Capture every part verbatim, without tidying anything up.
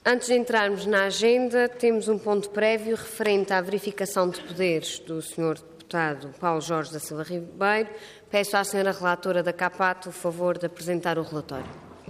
Antes de entrarmos na agenda, temos um ponto prévio referente à verificação de poderes do senhor Deputado Paulo Jorge da Silva Ribeiro. Peço à senhora Relatora da CAPAT o favor de apresentar o relatório.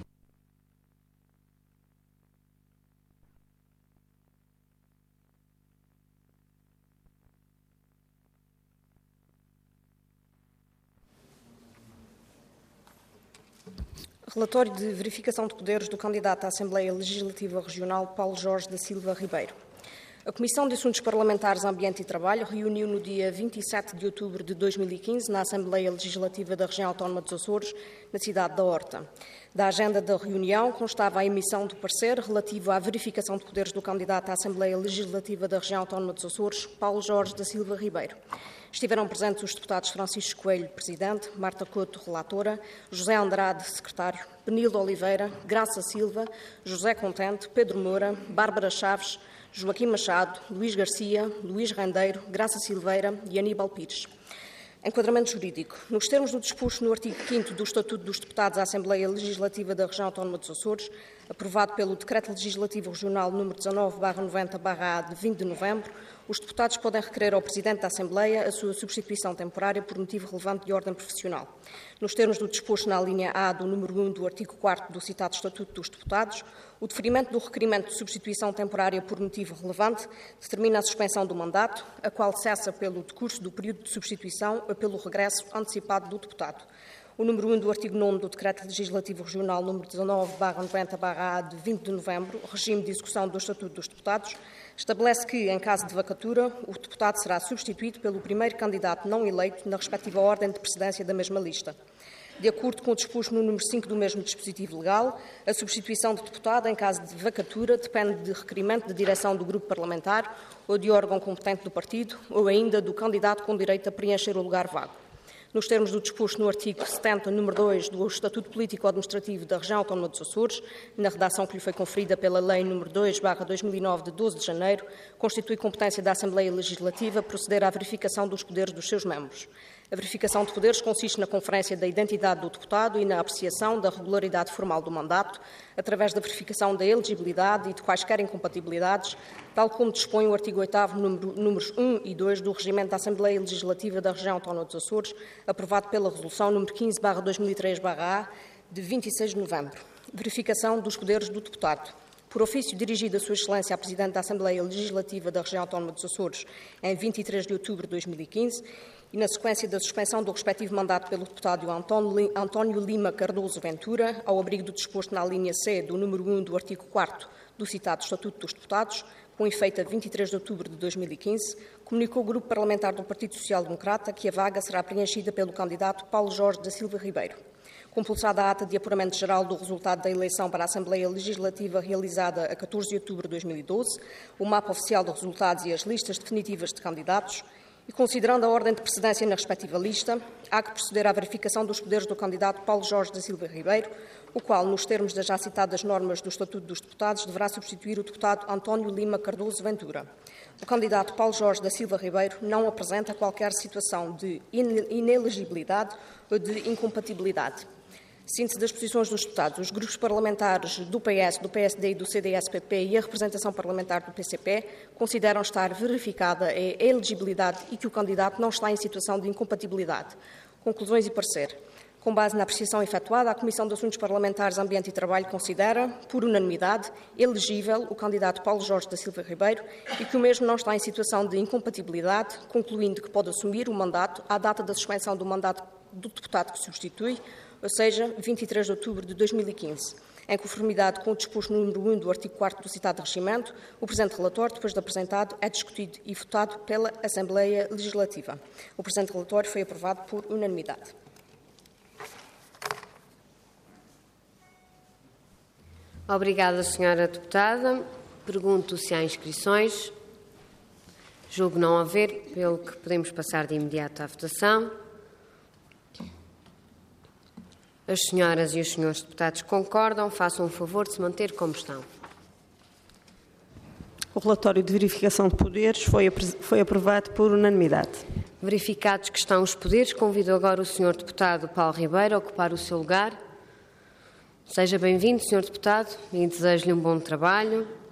Relatório de verificação de poderes do candidato à Assembleia Legislativa Regional Paulo Jorge da Silva Ribeiro. A Comissão de Assuntos Parlamentares, Ambiente e Trabalho reuniu no dia vinte e sete de outubro de dois mil e quinze na Assembleia Legislativa da Região Autónoma dos Açores, na cidade da Horta. Da agenda da reunião constava a emissão do parecer relativo à verificação de poderes do candidato à Assembleia Legislativa da Região Autónoma dos Açores, Paulo Jorge da Silva Ribeiro. Estiveram presentes os deputados Francisco Coelho, Presidente, Marta Couto, Relatora, José Andrade, Secretário, Penildo Oliveira, Graça Silva, José Contente, Pedro Moura, Bárbara Chaves, Joaquim Machado, Luís Garcia, Luís Rendeiro, Graça Silveira e Aníbal Pires. Enquadramento jurídico. Nos termos do disposto no artigo quinto do Estatuto dos Deputados à Assembleia Legislativa da Região Autónoma dos Açores, aprovado pelo Decreto Legislativo Regional número dezanove barra noventa barra A de vinte de novembro, os deputados podem requerer ao Presidente da Assembleia a sua substituição temporária por motivo relevante de ordem profissional. Nos termos do disposto na linha A do número um do artigo quarto do citado Estatuto dos Deputados, o deferimento do requerimento de substituição temporária por motivo relevante determina a suspensão do mandato, a qual cessa pelo decurso do período de substituição ou pelo regresso antecipado do deputado. O número um do artigo nono do Decreto Legislativo Regional número dezanove barra noventa barra A de vinte de novembro, regime de execução do Estatuto dos Deputados, estabelece que, em caso de vacatura, o deputado será substituído pelo primeiro candidato não eleito na respectiva ordem de precedência da mesma lista. De acordo com o disposto no número cinco do mesmo dispositivo legal, a substituição de deputado, em caso de vacatura, depende de requerimento de direção do grupo parlamentar ou de órgão competente do partido, ou ainda do candidato com direito a preencher o lugar vago. Nos termos do disposto no artigo setenta, número dois do Estatuto Político-Administrativo da Região Autónoma dos Açores, na redação que lhe foi conferida pela Lei número dois barra dois mil e nove de doze de janeiro, constitui competência da Assembleia Legislativa proceder à verificação dos poderes dos seus membros. A verificação de poderes consiste na conferência da identidade do deputado e na apreciação da regularidade formal do mandato, através da verificação da elegibilidade e de quaisquer incompatibilidades, tal como dispõe o artigo oitavo, número, números um e dois do Regimento da Assembleia Legislativa da Região Autónoma dos Açores, aprovado pela Resolução número quinze barra dois mil e três barra A, de vinte e seis de novembro. Verificação dos poderes do deputado. Por ofício dirigido a Sua Excelência à Presidente da Assembleia Legislativa da Região Autónoma dos Açores, em vinte e três de outubro de dois mil e quinze, e na sequência da suspensão do respectivo mandato pelo deputado António Lima Cardoso Ventura, ao abrigo do disposto na linha C do número um do artigo quarto do citado Estatuto dos Deputados, com efeito a vinte e três de outubro de dois mil e quinze, comunicou o Grupo Parlamentar do Partido Social Democrata que a vaga será preenchida pelo candidato Paulo Jorge da Silva Ribeiro. Compulsada a ata de apuramento geral do resultado da eleição para a Assembleia Legislativa realizada a catorze de outubro de dois mil e doze, o mapa oficial de resultados e as listas definitivas de candidatos, e considerando a ordem de precedência na respectiva lista, há que proceder à verificação dos poderes do candidato Paulo Jorge da Silva Ribeiro, o qual, nos termos das já citadas normas do Estatuto dos Deputados, deverá substituir o deputado António Lima Cardoso Ventura. O candidato Paulo Jorge da Silva Ribeiro não apresenta qualquer situação de inelegibilidade ou de incompatibilidade. Síntese das posições dos deputados. Os grupos parlamentares do P S, do P S D e do C D S P P e a representação parlamentar do P C P consideram estar verificada a elegibilidade e que o candidato não está em situação de incompatibilidade. Conclusões e parecer. Com base na apreciação efetuada, a Comissão de Assuntos Parlamentares, Ambiente e Trabalho considera, por unanimidade, elegível o candidato Paulo Jorge da Silva Ribeiro e que o mesmo não está em situação de incompatibilidade, concluindo que pode assumir o mandato à data da suspensão do mandato do deputado que substitui, ou seja, vinte e três de outubro de dois mil e quinze. Em conformidade com o disposto no número um do artigo quarto do citado regimento, o presente relatório, depois de apresentado, é discutido e votado pela Assembleia Legislativa. O presente relatório foi aprovado por unanimidade. Obrigada, senhora Deputada. Pergunto se há inscrições. Julgo não haver, pelo que podemos passar de imediato à votação. As senhoras e os senhores deputados concordam. Façam o favor de se manter como estão. O relatório de verificação de poderes foi, foi aprovado por unanimidade. Verificados que estão os poderes, convido agora o senhor deputado Paulo Ribeiro a ocupar o seu lugar. Seja bem-vindo, senhor Deputado, e desejo-lhe um bom trabalho.